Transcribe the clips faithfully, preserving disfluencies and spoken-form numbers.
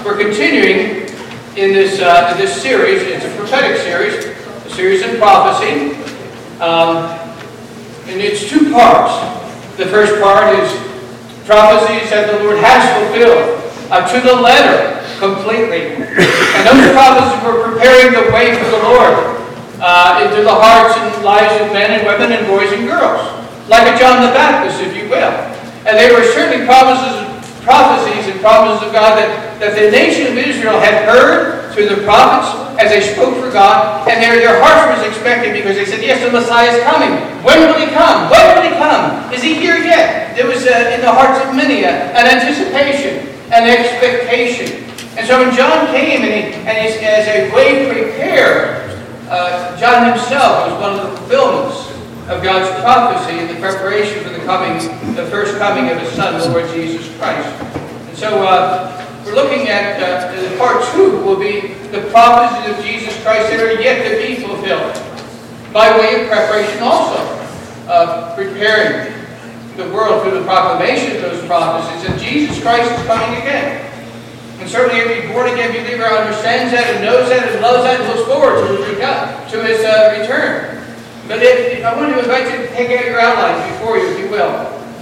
we're continuing in this uh, in this series. It's a prophetic series, a series in prophecy, um, and it's two parts. The first part is prophecies that the Lord has fulfilled uh, to the letter, completely. And those prophecies were preparing the way for the Lord uh, into the hearts and lives of men and women and boys and girls, like a John the Baptist, if you will. And they were certainly promises, prophecies and promises of God that, that the nation of Israel had heard through the prophets as they spoke for God, and their, their hearts was expecting, because they said, yes, the Messiah is coming. When will he come? When will he come? Is he here yet? There was uh, in the hearts of many uh, an anticipation, an expectation. And so when John came, and, he, and he, as a way prepared, uh, John himself was one of the fulfillments of God's prophecy in the preparation for the coming, the first coming of his Son, the Lord Jesus Christ. And so uh, we're looking at uh, part two will be the prophecies of Jesus Christ that are yet to be fulfilled, by way of preparation also, uh, preparing the world through the proclamation of those prophecies that Jesus Christ is coming again. And certainly every born-again believer understands that and knows that and loves that and looks forward to his, to his uh, return. But if, if I want to invite you to take out your outlines before you, if you will.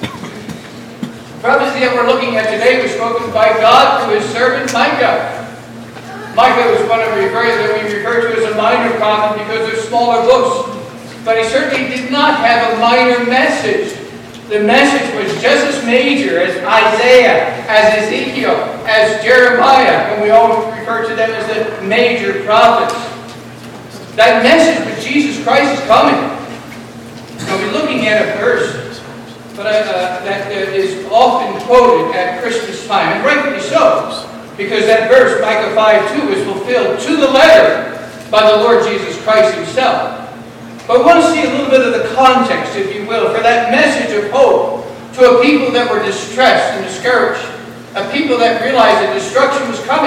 The prophecy that we're looking at today was spoken by God through his servant Micah. Micah was one of the that we refer to as a minor prophet because they're smaller books. But he certainly did not have a minor message. The message was just as major as Isaiah, as Ezekiel, as Jeremiah, and we all refer to them as the major prophets. That message that Jesus Christ is coming. I'll be looking at a verse but, uh, that uh, is often quoted at Christmas time, and rightly so, because that verse, Micah five two, is fulfilled to the letter by the Lord Jesus Christ himself. But we want to see a little bit of the context, if you will, for that message of hope to a people that were distressed and discouraged, a people that realized that destruction was coming.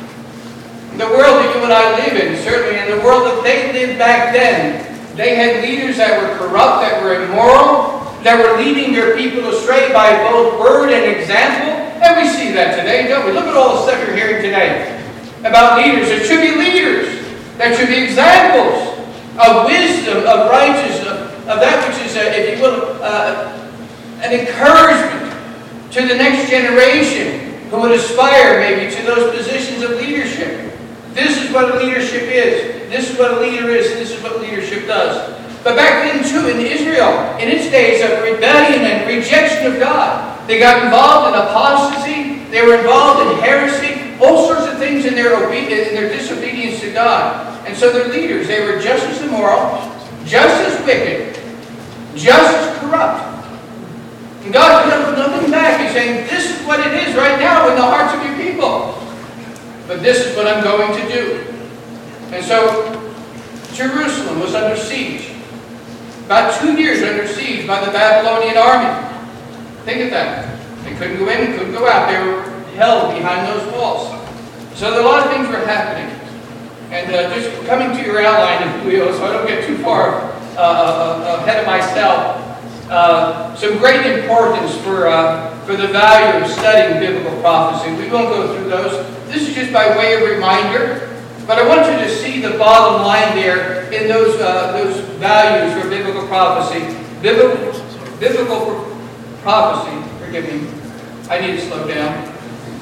The world that you and I live in, certainly, and the world that they lived back then, they had leaders that were corrupt, that were immoral, that were leading their people astray by both word and example. And we see that today, don't we? Look at all the stuff you're hearing today about leaders. There should be leaders. There should be examples of wisdom, of righteousness, of, of that which is, uh, if you will, uh, an encouragement to the next generation who would aspire maybe to those positions of leadership. This is what a leadership is. This is what a leader is. This is what leadership does. But back then, too, in Israel, in its days of rebellion and rejection of God, they got involved in apostasy. They were involved in heresy, all sorts of things in their obedience, in their disobedience to God. And so their leaders, they were just as immoral, just as wicked, just as corrupt. And God could have nothing back. He's saying, this is what it is right now in the hearts of your people. But this is what I'm going to do. And so Jerusalem was under siege. About two years under siege by the Babylonian army. Think of that. They couldn't go in, couldn't go out. They were held behind those walls. So there, a lot of things were happening. And uh, just coming to your outline, if you will, so I don't get too far uh, uh, ahead of myself, uh, some great importance for, uh, for the value of studying biblical prophecy. We won't go through those. This is just by way of reminder. But I want you to see the bottom line there in those, uh, those values for biblical prophecy. Biblical, biblical prophecy, forgive me, I need to slow down.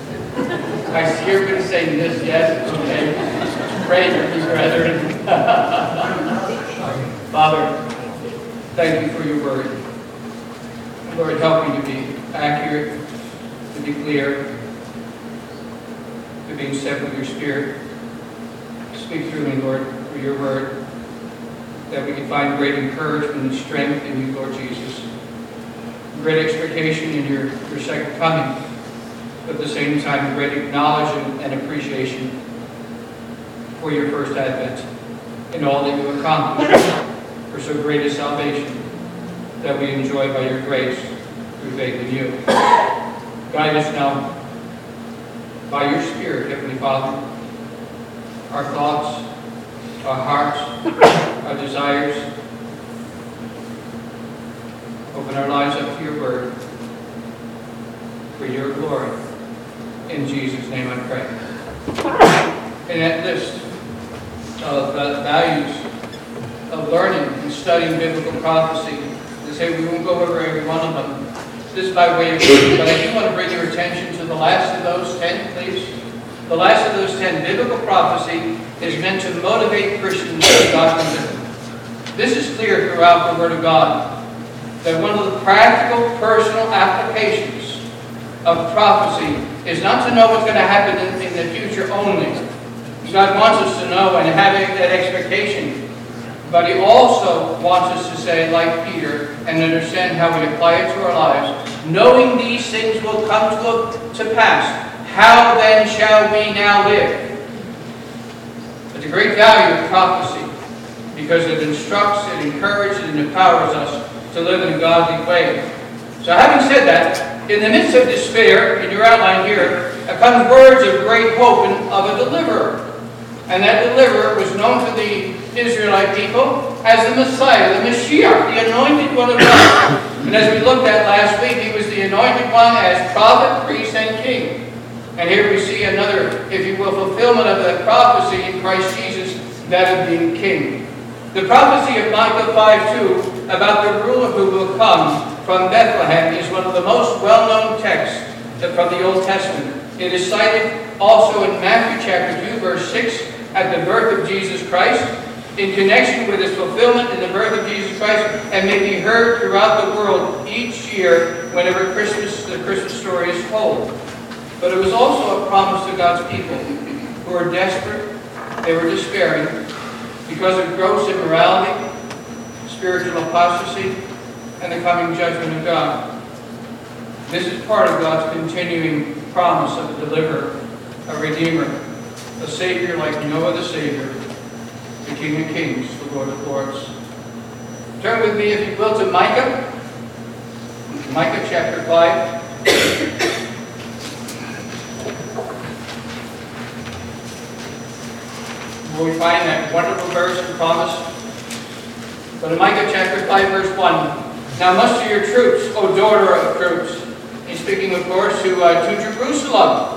I see everybody saying this, yes, okay. Pray for me, brethren. Father, thank you for your word. Lord, help me to be accurate, to be clear, to be in step with your Spirit. Speak through me, Lord, through your word, that we can find great encouragement and strength in you, Lord Jesus. Great expectation in your, your second coming, but at the same time, great knowledge and, and appreciation for your first advent and all that you accomplished for so great a salvation that we enjoy by your grace through faith in you. Guide us now by your Spirit, Heavenly Father, our thoughts, our hearts, our desires. Open our lives up to your word for your glory. In Jesus' name I pray. In that list of uh, values of learning and studying biblical prophecy, they say we won't go over every one of them. This is by way of, but I do want to bring your attention to the last of those ten, please. The last of those ten, biblical prophecy is meant to motivate Christians to God's living. This is clear throughout the Word of God, that one of the practical, personal applications of prophecy is not to know what's going to happen in, in the future only. God wants us to know and have that expectation, but He also wants us to say, like Peter, and understand how we apply it to our lives. Knowing these things will come to, to pass, how then shall we now live? It's a great value of prophecy, because it instructs, it encourages, and empowers us to live in a godly way. So having said that, in the midst of despair, in your outline here, comes words of great hope and of a deliverer. And that deliverer was known to the Israelite people as the Messiah, the Mashiach, the anointed one of God. And as we looked at last week, He was the anointed one as prophet, priest, and king. And here we see another, if you will, fulfillment of that prophecy in Christ Jesus, that of being king. The prophecy of Micah five two about the ruler who will come from Bethlehem is one of the most well-known texts from the Old Testament. It is cited also in Matthew chapter two, verse six, at the birth of Jesus Christ, in connection with its fulfillment in the birth of Jesus Christ, and may be heard throughout the world each year whenever Christmas, the Christmas story is told. But it was also a promise to God's people who were desperate, they were despairing, because of gross immorality, spiritual apostasy, and the coming judgment of God. This is part of God's continuing promise of a deliverer, a redeemer, a Savior like no other Savior, the King of Kings, the Lord of Lords. Turn with me, if you will, to Micah. Micah chapter five. Where we find that wonderful verse and promise. But in Micah chapter five, verse one, now muster your troops, O daughter of troops. He's speaking, of course, to, uh, to Jerusalem.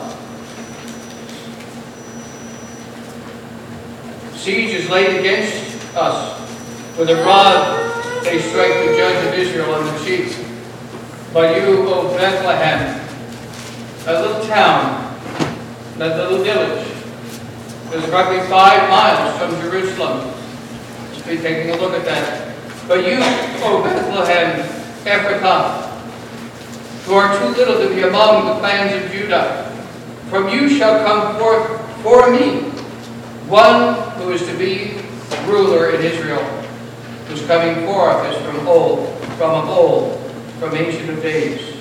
Siege is laid against us. With a rod they strike the judge of Israel on the cheek. But you, O Bethlehem, that little town, that little village, is roughly five miles from Jerusalem. Let's be taking a look at that. But you, O Bethlehem, Ephrathah, who are too little to be among the clans of Judah, from you shall come forth for me one who is to be ruler in Israel, whose coming forth is from old, from of old, from ancient of days.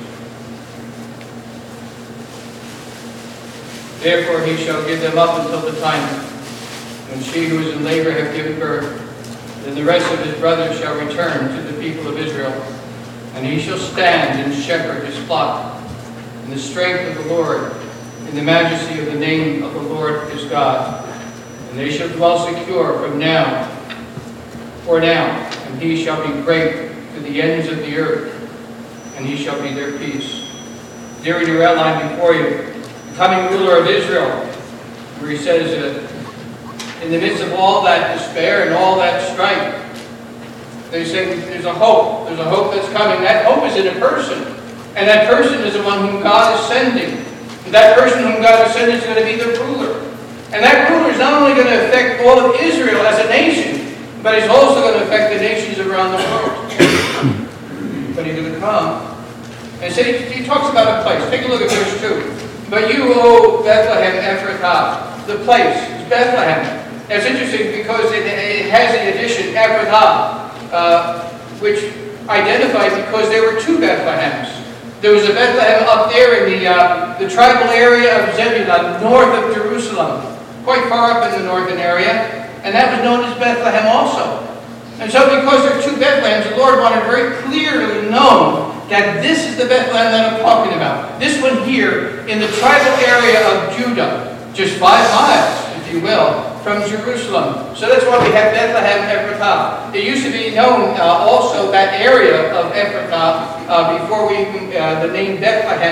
Therefore he shall give them up until the time when she who is in labor hath given birth. Then the rest of his brothers shall return to the people of Israel, and he shall stand and shepherd his flock in the strength of the Lord, in the majesty of the name of the Lord his God. And they shall dwell secure from now, for now, and he shall be great to the ends of the earth, and he shall be their peace. There in your outline before you, the coming ruler of Israel, where he says that in the midst of all that despair and all that strife, they say there's a hope. There's a hope that's coming. That hope is in a person. And that person is the one whom God is sending. And that person whom God is sending is going to be the ruler. And that ruler is not only going to affect all of Israel as a nation, but he's also going to affect the nations around the world. But he's going to come. And so he, he talks about a place. Take a look at verse two. But you, O Bethlehem Ephrathah, the place is Bethlehem. It's interesting because it, it has the addition Ephrathah, uh, which identified because there were two Bethlehems. There was a Bethlehem up there in the, uh, the tribal area of Zebulun, north of Jerusalem, quite far up in the northern area, and that was known as Bethlehem also. And so because there are two Bethlehems, the Lord wanted very clearly known that this is the Bethlehem that I'm talking about. This one here in the tribal area of Judah, just five miles, if you will, from Jerusalem. So that's why we have Bethlehem Ephrathah. It used to be known uh, also, that area of Ephrathah, uh, before we, uh, the name Bethlehem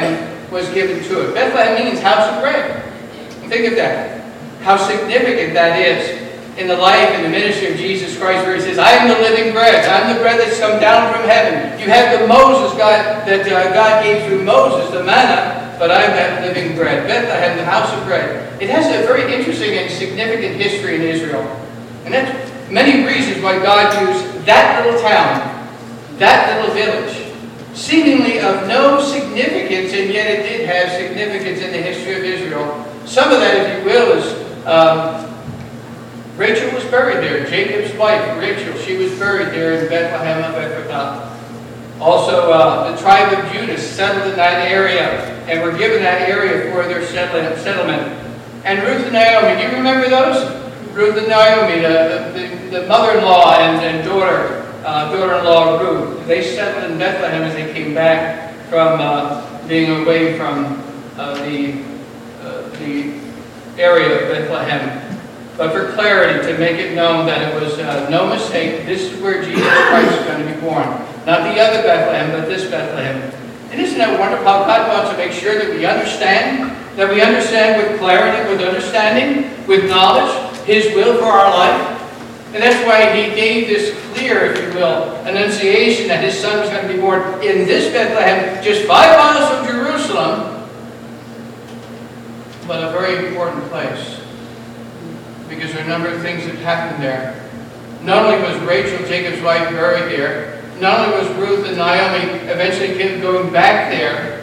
was given to it. Bethlehem means house of bread. Think of that. How significant that is in the life and the ministry of Jesus Christ, where he says, I am the living bread. I'm the bread that's come down from heaven. You have the Moses God that uh, God gave through Moses, the manna, but I'm that living bread. Bethlehem, the house of bread. It has a very interesting and significant history in Israel. And that's many reasons why God used that little town, that little village, seemingly of no significance, and yet it did have significance in the history of Israel. Some of that, if you will, is um, Rachel was buried there. Jacob's wife, Rachel, she was buried there in Bethlehem of Ephrathah. Also, uh, the tribe of Judah settled in that area and were given that area for their settlement. And Ruth and Naomi, do you remember those? Ruth and Naomi, the, the, the mother-in-law and, and daughter, uh, daughter-in-law Ruth, they settled in Bethlehem as they came back from uh, being away from uh, the, uh, the area of Bethlehem. But for clarity, to make it known that it was uh, no mistake, this is where Jesus Christ is going to be born. Not the other Bethlehem, but this Bethlehem. And isn't that wonderful how God wants to make sure that we understand, that we understand with clarity, with understanding, with knowledge, His will for our life? And that's why He gave this clear, if you will, annunciation that His Son was going to be born in this Bethlehem, just five miles from Jerusalem, but a very important place. Because there are a number of things that happened there. Not only was Rachel, Jacob's wife, buried there, not only was Ruth and Naomi eventually going back there,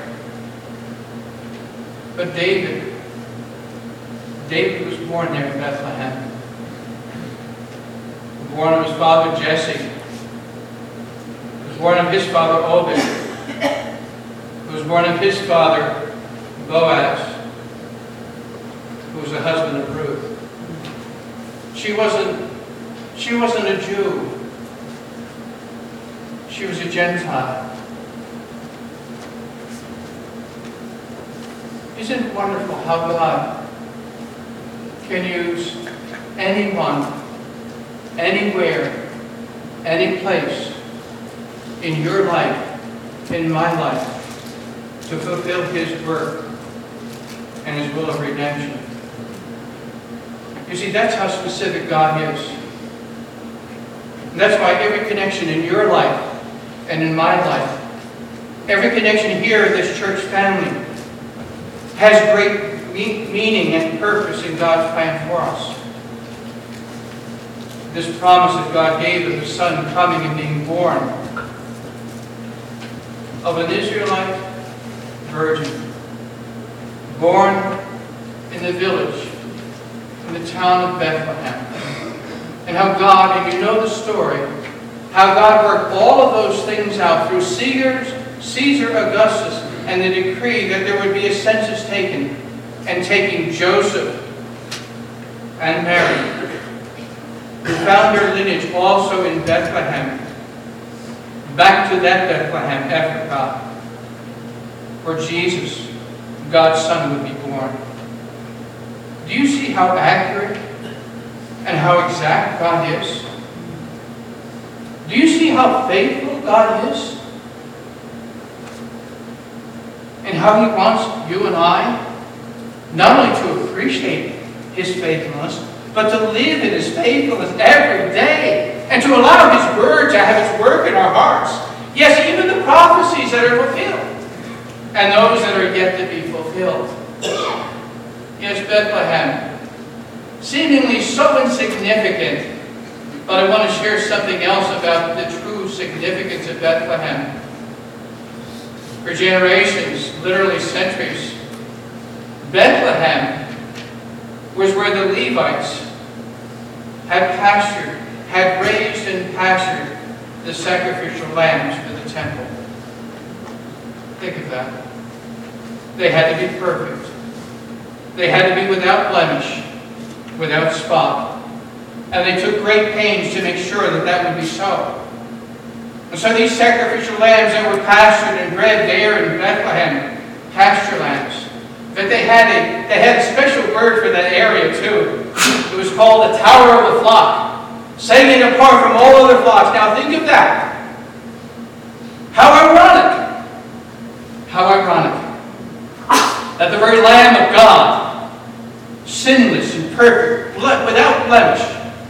but David. David was born there in Bethlehem. Born of his father Jesse. He was born of his father Obed. He was born of his father Boaz, who was the husband of Ruth. She wasn't, she wasn't a Jew. She was a Gentile. Isn't it wonderful how God can use anyone, anywhere, any place in your life, in my life, to fulfill His work and His will of redemption? You see, that's how specific God is. And that's why every connection in your life and in my life, every connection here in this church family, has great me meaning and purpose in God's plan for us. This promise that God gave of the Son coming and being born of an Israelite virgin, born in the village, in the town of Bethlehem. And how God, and you know the story, how God worked all of those things out through Caesar's, Caesar Augustus and the decree that there would be a census taken, and taking Joseph and Mary, who found their lineage also in Bethlehem, back to that Bethlehem, Ephrathah, where Jesus, God's Son, would be born. Do you see how accurate and how exact God is? Do you see how faithful God is? And how He wants you and I not only to appreciate His faithfulness, but to live in His faithfulness every day, and to allow His Word to have its work in our hearts. Yes, even the prophecies that are fulfilled, and those that are yet to be fulfilled. Yes, Bethlehem, seemingly so insignificant, but I want to share something else about the true significance of Bethlehem. For generations, literally centuries, Bethlehem was where the Levites had pastured, had raised and pastured the sacrificial lambs for the temple. Think of that. They had to be perfect. They had to be without blemish, without spot. And they took great pains to make sure that that would be so. And so these sacrificial lambs that were pastured and bred there in Bethlehem, pasture lambs, that they had a they had a special word for that area too. It was called the Tower of the Flock, setting it apart from all other flocks. Now think of that. How ironic. How ironic. that the very Lamb of God, sinless and perfect, without blemish,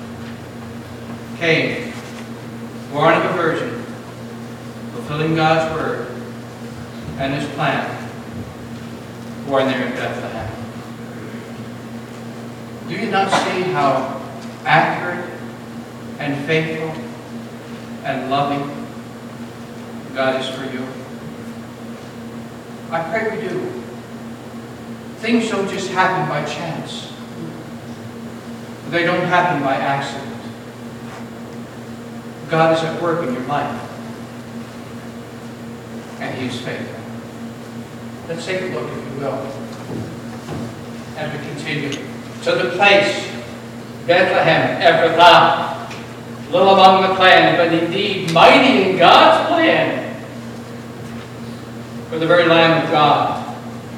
came, born of a virgin, fulfilling God's word and His plan, born there in Bethlehem. Do you not see how accurate and faithful and loving God is for you? I pray we do. Things don't just happen by chance. They don't happen by accident. God is at work in your life. And He is faithful. Let's take a look, if you will, as we continue. To the place, Bethlehem, Ephrathah, little among the clans, but indeed mighty in God's plan, for the very Lamb of God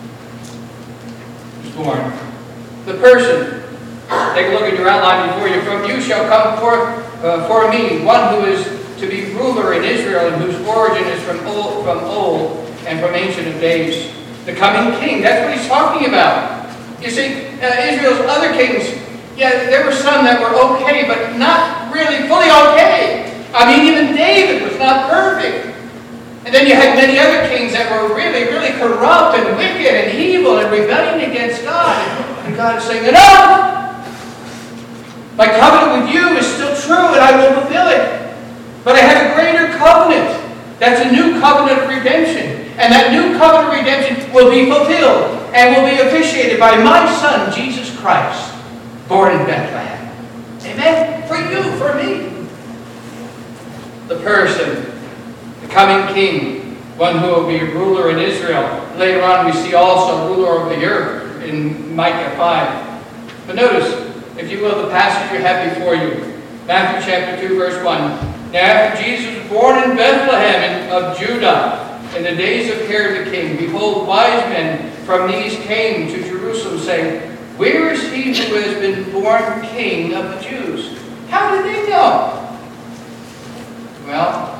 was born. The person, take a look at your outline before you. From you shall come forth uh, for me one who is to be ruler in Israel, and whose origin is from old, from old and from ancient of days. The coming king, that's what he's talking about. You see, uh, Israel's other kings, yeah, there were some that were okay, but not really fully okay. I mean, even David was not perfect. And then you had many other kings that were really, really corrupt and wicked and evil and rebelling against God. And God is saying, enough! My covenant with you is still true, and I will fulfill it. But I have a greater covenant. That's a new covenant of redemption. And that new covenant of redemption will be fulfilled and will be officiated by my Son, Jesus Christ, born in Bethlehem. Amen? For you, for me. The person, the coming king, one who will be a ruler in Israel. Later on we see also ruler of the earth in Micah five. But notice, if you will, the passage you have before you. Matthew chapter two, verse one. Now after Jesus was born in Bethlehem of Judah, in the days of Herod the king, behold, wise men from these came to Jerusalem, saying, where is he who has been born king of the Jews? How did they know? Well,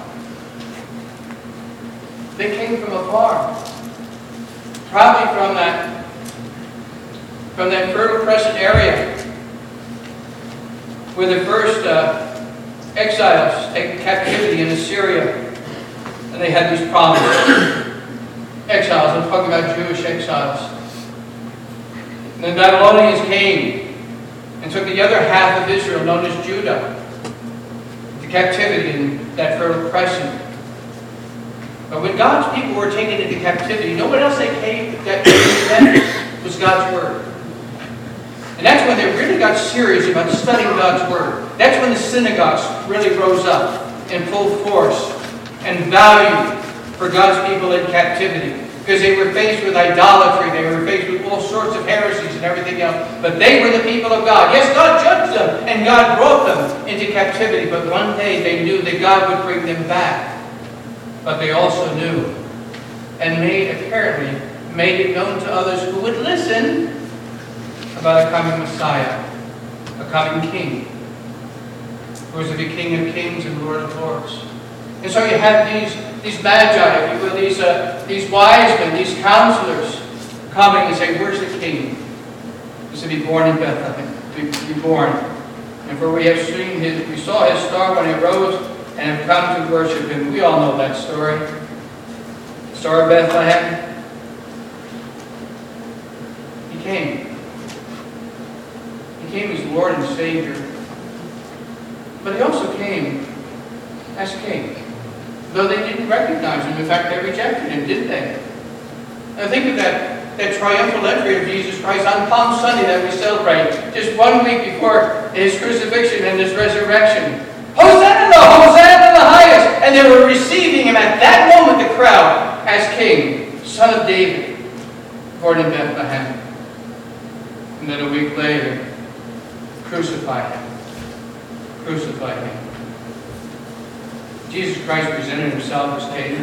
they came from afar. Probably from that, from that Fertile Crescent area, where the first uh, exiles taken captivity in Assyria. And they had these promises. Exiles, I'm talking about Jewish exiles. And the Babylonians came and took the other half of Israel, known as Judah, into captivity in that Fertile Crescent. But when God's people were taken into captivity, no one else they came that came to them was God's Word. And that's when they really got serious about studying God's Word. That's when the synagogues really rose up in full force and value for God's people in captivity. Because they were faced with idolatry, they were faced with all sorts of heresies and everything else. But they were the people of God. Yes, God judged them, and God brought them into captivity. But one day they knew that God would bring them back. But they also knew, and made, apparently, made it known to others who would listen about a coming Messiah, a coming King, who was to be King of Kings and Lord of Lords. And so you have these, these magi, if you will, these, uh, these wise men, these counselors, coming and saying, where's the King? He's to be born in Bethlehem, to be born. And for we have seen his, we saw his star when he rose and have come to worship him. We all know that story. The Star of Bethlehem. He came. He came as Lord and Savior. But he also came as King. Though they didn't recognize him. In fact, they rejected him, didn't they? Now think of that, that triumphal entry of Jesus Christ on Palm Sunday that we celebrate, just one week before his crucifixion and his resurrection. Hosanna, Hosanna in the highest! And they were receiving him at that moment, the crowd, as King, Son of David, born in Bethlehem. And then a week later, crucify him. Crucify him. Jesus Christ presented himself as King,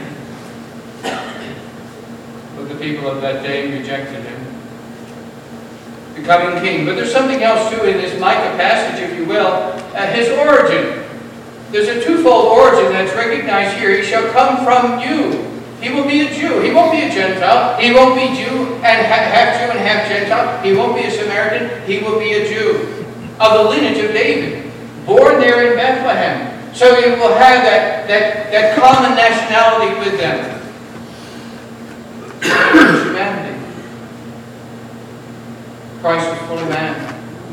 but the people of that day rejected him, becoming King. But there's something else too in this Micah passage, if you will, uh, his origin. There's a twofold origin that's recognized here. He shall come from you. He will be a Jew. He won't be a Gentile. He won't be Jew and ha half Jew and half Gentile. He won't be a Samaritan. He will be a Jew of the lineage of David, born there in Bethlehem. So he will have that, that, that common nationality with them. Humanity. Christ was fully man.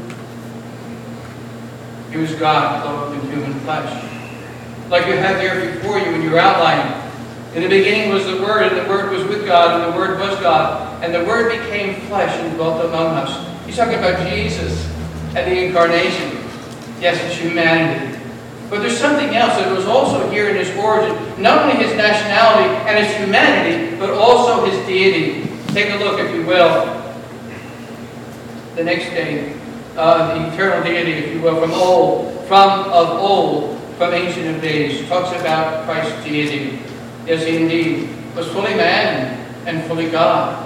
He was God clothed in human flesh. Like you have there before you in your outline. In the beginning was the Word, and the Word was with God, and the Word was God. And the Word became flesh and dwelt among us. He's talking about Jesus and the Incarnation. Yes, it's humanity. But there's something else that was also here in his origin. Not only his nationality and his humanity, but also his deity. Take a look, if you will. The next day, uh, the eternal deity, if you will, from old, from of old, from ancient of days, talks about Christ's deity. Yes, he indeed was fully man and fully God.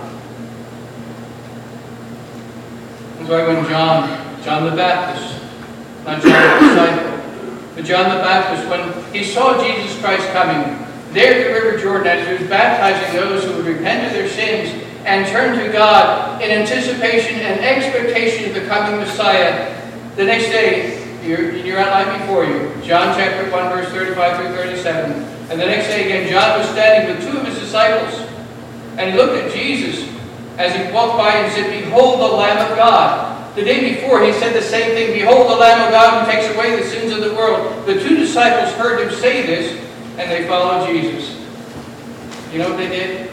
That's why when John, John the Baptist, not John the disciple, but John the Baptist, when he saw Jesus Christ coming, there at the River Jordan, as he was baptizing those who would repent of their sins and turn to God in anticipation and expectation of the coming Messiah, the next day, in your outline before you, John chapter one, verse thirty-five through thirty-seven, and the next day again, John was standing with two of his disciples, and he looked at Jesus as he walked by and said, "Behold the Lamb of God." The day before, he said the same thing, "Behold the Lamb of God who takes away the sins of the world." The two disciples heard him say this, and they followed Jesus. You know what they did?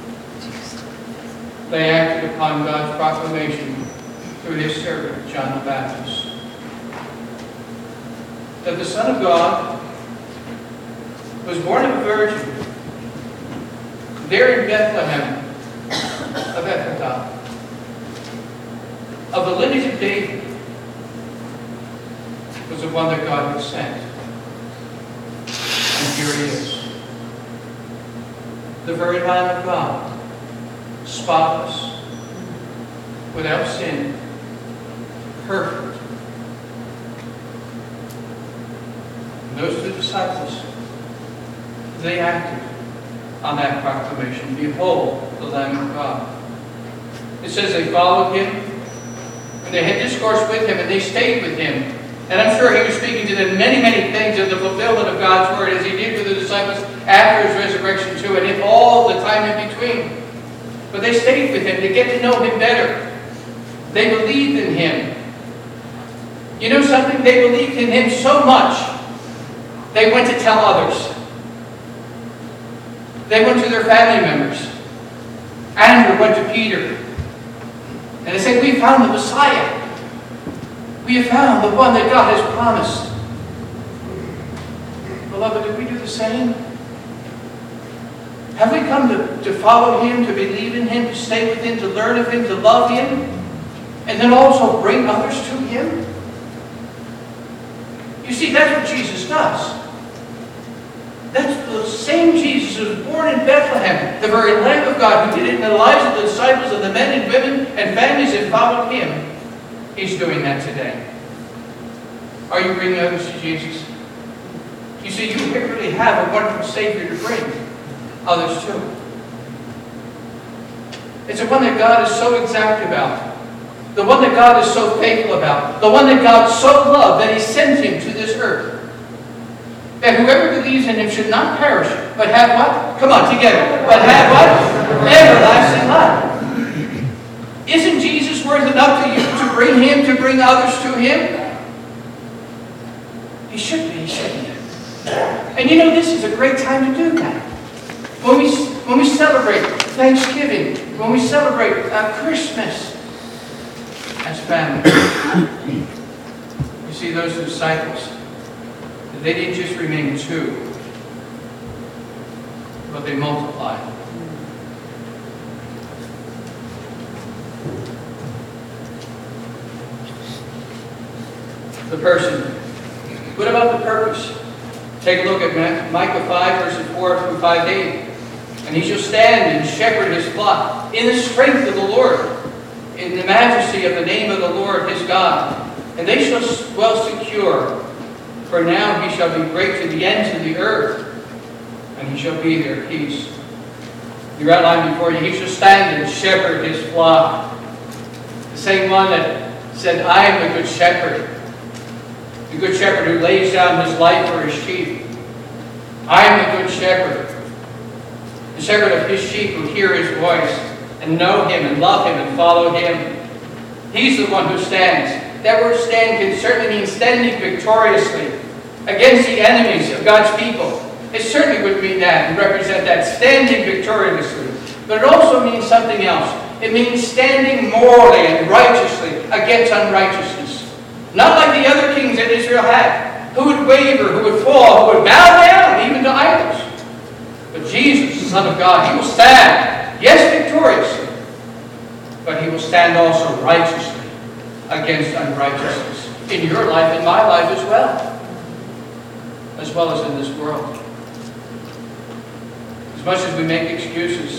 They acted upon God's proclamation through his servant, John the Baptist, that the Son of God was born of a virgin there in Bethlehem of Ephrathah, of the lineage of David, was the one that God had sent. And here he is, the very Lamb of God, spotless, without sin, perfect. And those two disciples, they acted on that proclamation. Behold the Lamb of God. It says they followed him, and they had discourse with him, and they stayed with him. And I'm sure he was speaking to them many, many things of the fulfillment of God's word, as he did with the disciples after his resurrection too, and in all the time in between. But they stayed with him to get to know him better. They believed in him. You know something? They believed in him so much, they went to tell others. They went to their family members. Andrew went to Peter. And they said, "We found the Messiah. We have found the one that God has promised." Beloved, do we do the same? Have we come to, to follow him, to believe in him, to stay with him, to learn of him, to love him, and then also bring others to him? You see, that's what Jesus does. That's the same Jesus who was born in Bethlehem, the very Lamb of God who did it in the lives of the disciples and the men and women and families that followed him. He's doing that today. Are you bringing others to Jesus? You see, you really have a wonderful Savior to bring others to. It's the one that God is so exact about. The one that God is so faithful about. The one that God so loved that he sent him to this earth. That whoever believes in him should not perish, but have what? Come on, together. But have what? Everlasting life. Isn't Jesus worth enough to you to bring him, to bring others to him? He should be, shouldn't he? And you know, this is a great time to do that. When we, when we celebrate Thanksgiving, when we celebrate uh, Christmas as family. You see, those disciples, they didn't just remain two, but they multiplied. The person. What about the purpose? Take a look at Micah five, verses four through five eight. And he shall stand and shepherd his flock in the strength of the Lord, in the majesty of the name of the Lord his God. And they shall dwell secure. For now he shall be great to the ends of the earth, and he shall be their peace. The outline before you, he shall stand and shepherd his flock. The same one that said, I am the good shepherd. The good shepherd who lays down his life for his sheep. I am the good shepherd. The shepherd of his sheep who hear his voice and know him and love him and follow him. He's the one who stands. That word stand can certainly mean standing victoriously against the enemies of God's people. It certainly would mean that and represent that, standing victoriously. But it also means something else. It means standing morally and righteously against unrighteousness. Not like the other kings that Israel had, who would waver, who would fall, who would bow down even to idols. But Jesus, the Son of God, he will stand, yes, victoriously, but he will stand also righteously against unrighteousness in your life and my life as well, as well as in this world. As much as we make excuses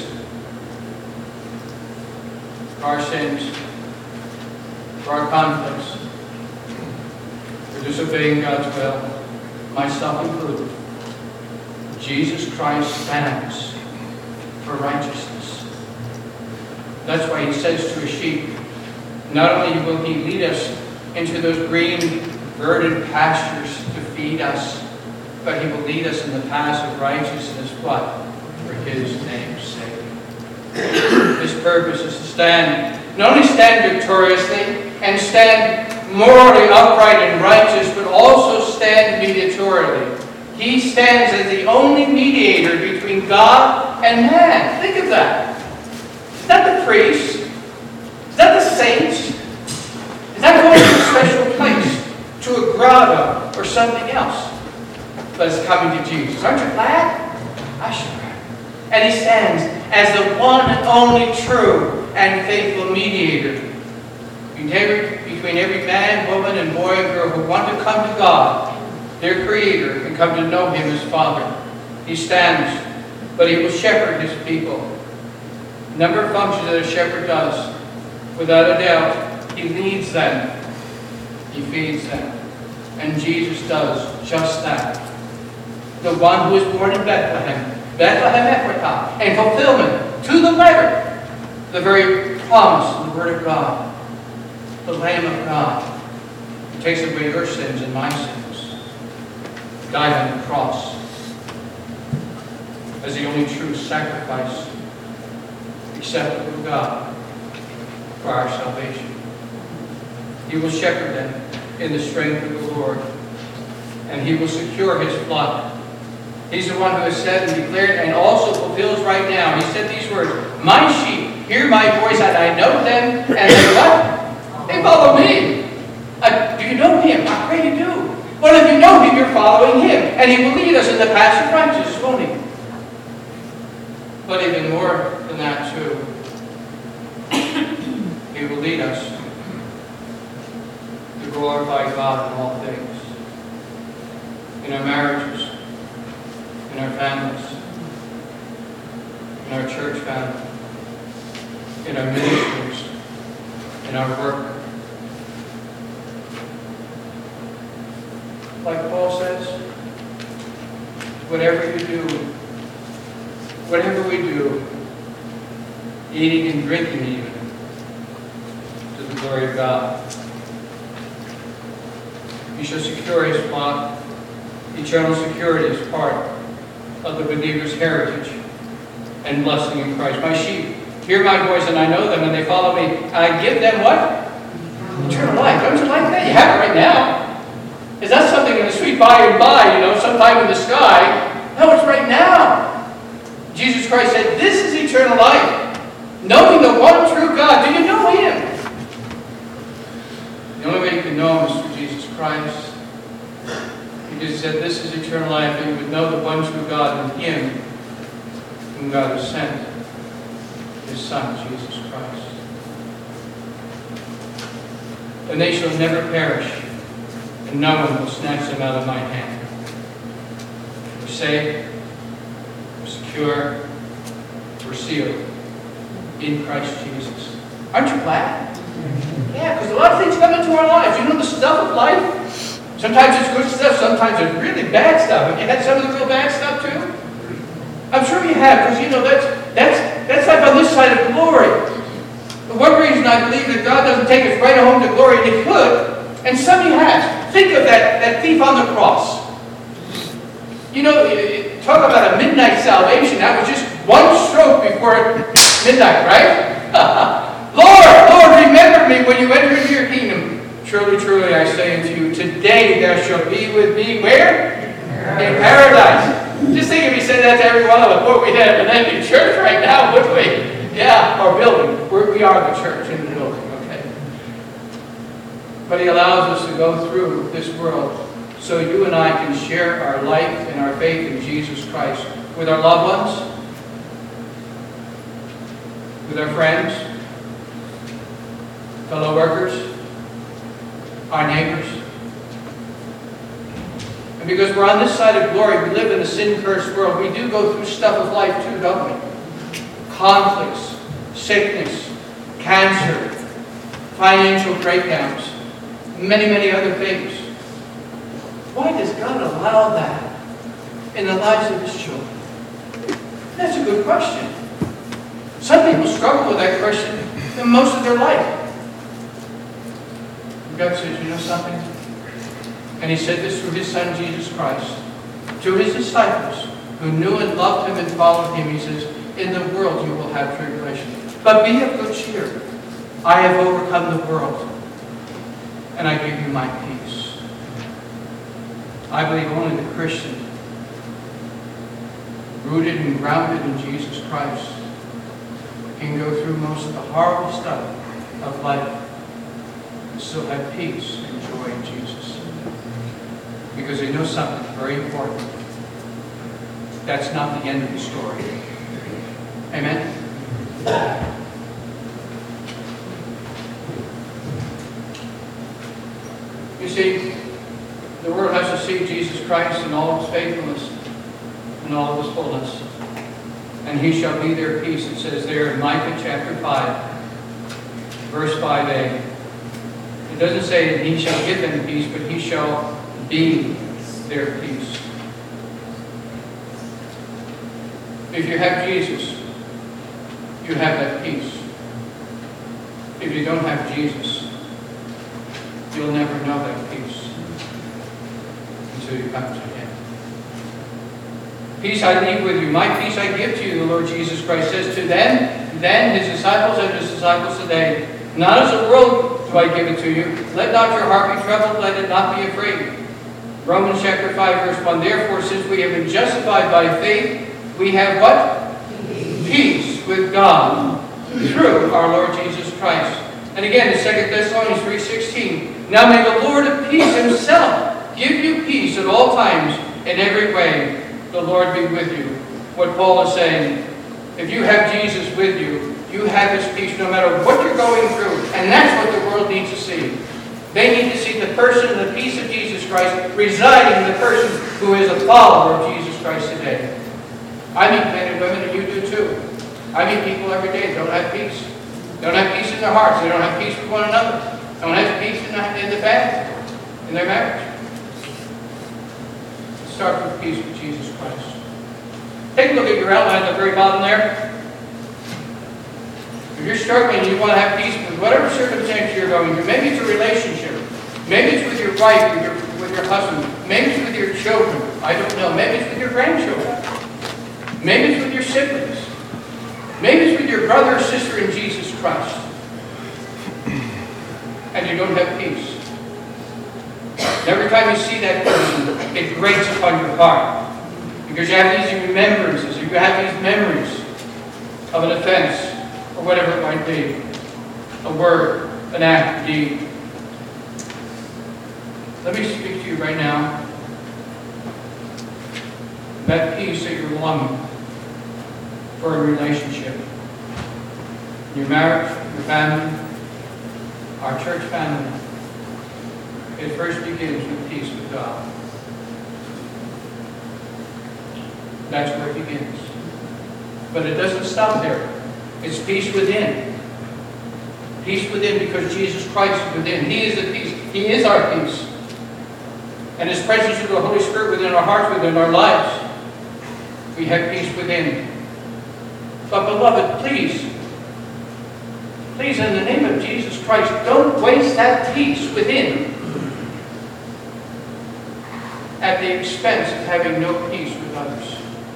for our sins, for our conflicts, for disobeying God's will, myself included, Jesus Christ stands for righteousness. That's why he says to his sheep, not only will he lead us into those green, verdant pastures to feed us, but he will lead us in the paths of righteousness, what? For his name's sake. His purpose is to stand, not only stand victoriously and stand morally upright and righteous, but also stand mediatorially. He stands as the only mediator between God and man. Think of that. Is that the priest? Is that the saints? Is that going to a special place, to a grotto or something else? But it's coming to Jesus. Aren't you glad? I should be. And he stands as the one and only true and faithful mediator between every, between every man, woman, and boy and girl who want to come to God, their Creator, and come to know him as Father. He stands, but he will shepherd his people. A number of functions that a shepherd does. Without a doubt, he leads them. He feeds them. And Jesus does just that. The one who was born in Bethlehem, Bethlehem Ephratah, and fulfillment to the letter, the very promise of the Word of God, the Lamb of God, who takes away your sins and my sins, died on the cross as the only true sacrifice acceptable to God for our salvation. He will shepherd them in the strength of the Lord, and he will secure his flock. He's the one who has said and declared and also fulfills right now. He said these words, my sheep hear my voice, and I know them, and they what? They follow me. Uh, do you know him? I pray you do. Well, if you know him, you're following him, and he will lead us in the paths of righteousness, won't he? But even more than that, too, he will lead us to glorify God in all things. In our marriages, in our families, in our church family, in our ministries, in our work. Like Paul says, whatever you do, whatever we do, eating and drinking even, to the glory of God. He shall secure his flock. Eternal security is part of the believer's heritage and blessing in Christ. My sheep hear my voice, and I know them, and they follow me. I give them what? Eternal life. Don't you like that? You have it right now. Is that something in the sweet by and by, you know, sometime in the sky? No, it's right now. Jesus Christ said, this is eternal life, knowing the one true God. Do you know him? The only way you can know him is through Jesus Christ. He said, this is eternal life, and you would know the one true God and him whom God has sent, his Son, Jesus Christ. And they shall never perish, and no one will snatch them out of my hand. We're saved, we're secure, we're sealed in Christ Jesus. Aren't you glad? Yeah, because a lot of things come into our lives. You know the stuff of life? Sometimes it's good stuff, sometimes it's really bad stuff. Have you had some of the real bad stuff too? I'm sure you have, because you know that's That's, that's life on this side of glory. The one reason I believe that God doesn't take us right home to glory, and He could, and some He has. Think of that, that thief on the cross. You know, talk about a midnight salvation. That was just one stroke before midnight, right? Lord, Lord, remember me when you enter into your kingdom. Truly, truly, I say unto you, today thou shalt be with me where? In paradise. Just think if He said that to every one of us, boy, we'd have an empty church right now, wouldn't we? Yeah, or building. We're, we are the church in the building, okay? But He allows us to go through this world so you and I can share our life and our faith in Jesus Christ with our loved ones, with our friends, fellow workers, our neighbors. And because we're on this side of glory, we live in a sin-cursed world, we do go through stuff of life too, don't we? Conflicts, sickness, cancer, financial breakdowns, many, many other things. Why does God allow that in the lives of His children? That's a good question. Some people struggle with that question in most of their life. God says, you know something? And He said this through His Son, Jesus Christ, to His disciples who knew and loved Him and followed Him. He says, in the world you will have tribulation. But be of good cheer. I have overcome the world, and I give you my peace. I believe only the Christian, rooted and grounded in Jesus Christ, can go through most of the horrible stuff of life and still have peace and joy in Jesus. Because they know something very important. That's not the end of the story. Amen? You see, the world has to see Jesus Christ in all of His faithfulness and all of His fullness. And He shall be their peace. It says there in Micah chapter five, verse five a. It doesn't say that He shall give them peace, but He shall be their peace. If you have Jesus, you have that peace. If you don't have Jesus, you'll never know that peace until you come to Him. Peace I leave with you, my peace I give to you, the Lord Jesus Christ says to them, then His disciples and His disciples today, not as the world do I give it to you. Let not your heart be troubled, let it not be afraid. Romans chapter five, verse one, therefore, since we have been justified by faith, we have what? Peace, Peace with God through our Lord Jesus Christ. And again in Second Thessalonians three sixteen, now may the Lord of peace Himself give you peace at all times, in every way. The Lord be with you. What Paul is saying, if you have Jesus with you, you have His peace no matter what you're going through. And that's what the world needs to see. They need to see the person and the peace of Jesus Christ residing in the person who is a follower of Jesus Christ today. I meet men and women, and you do too. I meet people every day that don't have peace. They don't have peace in their hearts. They don't have peace with one another. They don't have peace in the, in the family, in their marriage. Start with peace with Jesus Christ. Take a look at your outline at the very bottom there. If you're struggling and you want to have peace with whatever circumstance you're going through, maybe it's a relationship, maybe it's with your wife, with your, with your husband, maybe it's with your children, I don't know, maybe it's with your grandchildren, maybe it's with your siblings, maybe it's with your brother or sister in Jesus Christ, and you don't have peace. And every time you see that person, it grates upon your heart. Because you have these remembrances, you have these memories of an offense, or whatever it might be. A word, an act, a deed. Let me speak to you right now. That peace that you're longing for a relationship. Your marriage, your family, our church family. It first begins with peace with God. That's where it begins. But it doesn't stop there. It's peace within. Peace within because Jesus Christ is within. He is the peace. He is our peace. And His presence through the Holy Spirit within our hearts, within our lives. We have peace within. But beloved, please, please, in the name of Jesus Christ, don't waste that peace within at the expense of having no peace with others.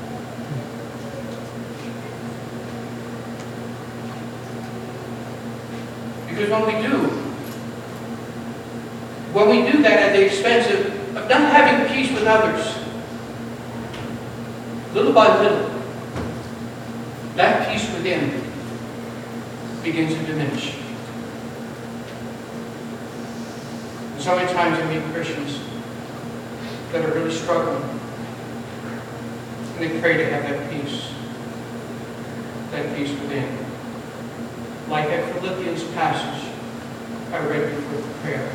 Because when we do, when we do that at the expense of, of not having peace with others, little by little, that peace within begins to diminish. And so many times I meet Christians that are really struggling, and they pray to have that peace, that peace within. Like that Philippians passage I read before the prayer.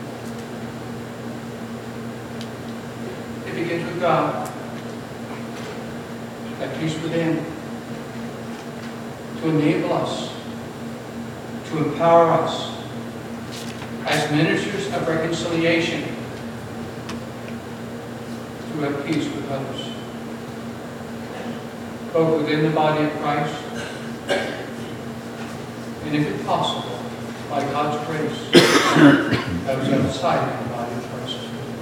It begins with God, that peace within, to enable us, to empower us as ministers of reconciliation to have peace with others, both within the body of Christ and, if it's possible, by God's grace, those outside of the body of Christ.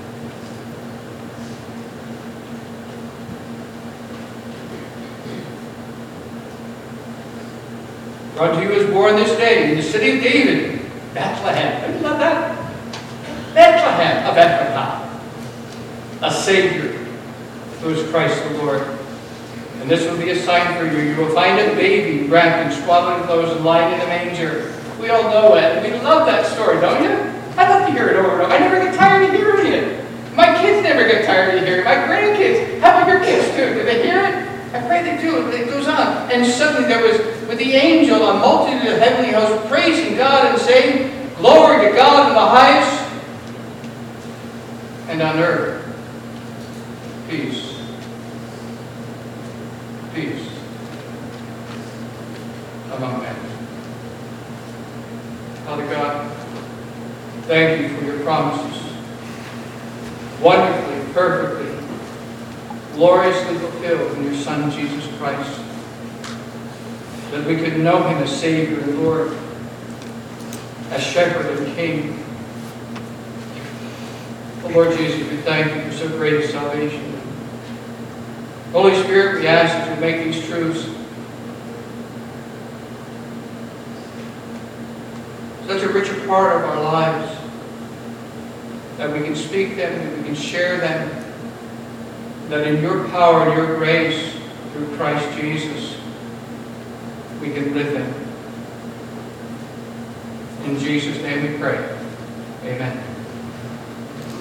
Unto you is born this day in the city of David, Bethlehem. Don't you love that? Bethlehem of Bethlehem. A Savior who is Christ the Lord. And this will be a sign for you. You will find a baby wrapped in swaddling clothes and lying in a manger. We all know it. We love that story, don't you? I love to hear it over and over. I never get tired of hearing it. My kids never get tired of hearing it. My grandkids. How about your kids too? Do they hear it? I pray they do. It goes on. And suddenly there was, with the angel, a multitude of heavenly hosts praising God and saying, Glory to God in the highest, and on earth, peace. Peace among men. Father God, thank you for your promises. Wonderfully, perfectly, gloriously fulfilled in your Son, Jesus Christ. That we could know him as Savior and Lord, as Shepherd and King. Oh, Lord Jesus, we thank you for so great a salvation. Holy Spirit, we ask that you make these truths such a richer part of our lives, that we can speak them, that we can share them, that in your power and your grace, through Christ Jesus, we can live them. In Jesus' name we pray. Amen.